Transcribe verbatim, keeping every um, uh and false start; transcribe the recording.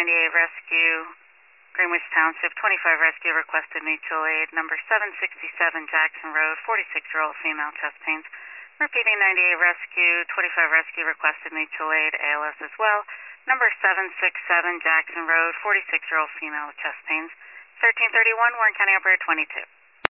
ninety-eight Rescue, Greenwich Township, twenty-five Rescue requested mutual aid. Number seven sixty-seven Jackson Road, forty-six-year-old female chest pains. Repeating ninety-eight Rescue, twenty-five Rescue requested mutual aid, A L S as well. Number seven sixty-seven Jackson Road, forty-six-year-old female with chest pains. thirteen thirty-one Warren County Operator twenty-two.